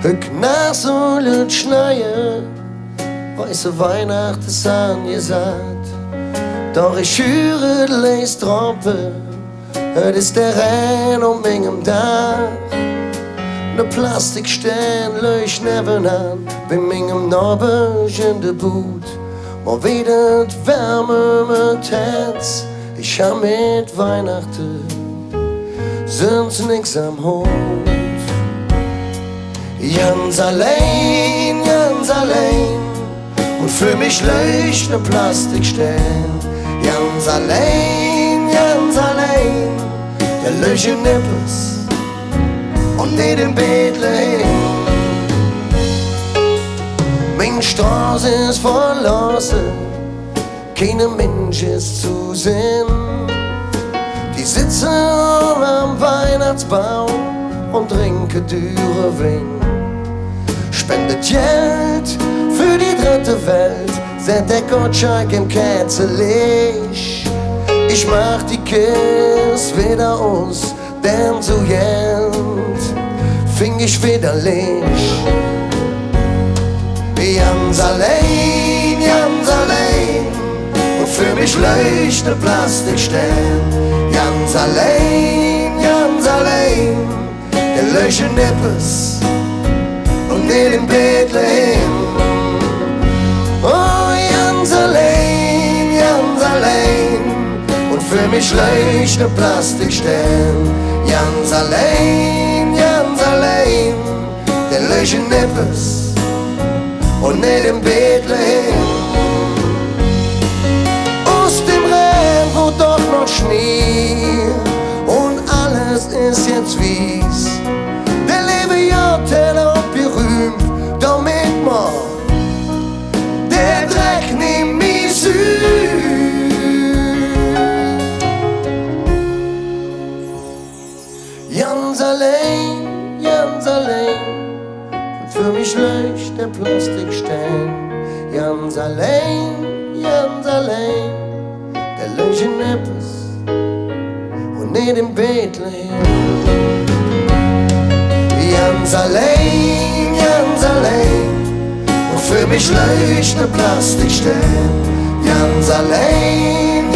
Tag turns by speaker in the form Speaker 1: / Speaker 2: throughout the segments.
Speaker 1: Gnas und Schneie, weiße Weihnacht ist angesagt. Doch ich höre les Trompe, es ist der Rhein um meinem Dach. Ne Plastikstein leucht nebenan, bei meinem Norbisch in de Boot. Und wieder Wärme mit Herz, ich hab mit Weihnachten sonst nix am Hut. Ganz allein, und für mich leucht ne Plastikstein. Ganz allein, der leucht nippes und nicht in Bethlehem. Mein Straße ist verlassen, keine Mensch ist zu sehen. Die sitzen am Weihnachtsbaum und trinken teure Wein. Spendet Geld für die dritte Welt, set der Gottschalk im Kerzenlicht. Ich mach die Kiste wieder aus, denn zu Jent fing ich wieder Licht. Ganz allein, und für mich leucht ne Plastikstein. Ganz allein, der leucht nippes und nicht in Bethlehem. Oh, ganz allein, und für mich leucht ne Plastikstein. Ganz allein, der leucht nippes und nicht in Bethlehem. Aus dem Rhein, wo doch noch Schnee und alles ist jetzt wies. Der liebe Jotteller und berühmt, damit man der Dreck nicht mehr süß. Ganz allein, und für mich leucht der Plastikstein. Ganz allein, der leucht in nippes und nicht in Bethlehem. Ganz allein, und für mich leucht ne Plastikstein. Ganz allein,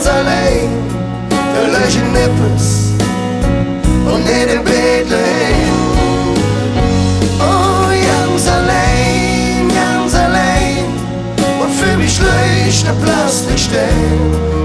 Speaker 1: der leucht in nippes und nicht in Bethlehem. Oh, ganz allein, und für mich leucht ne Plastikstein.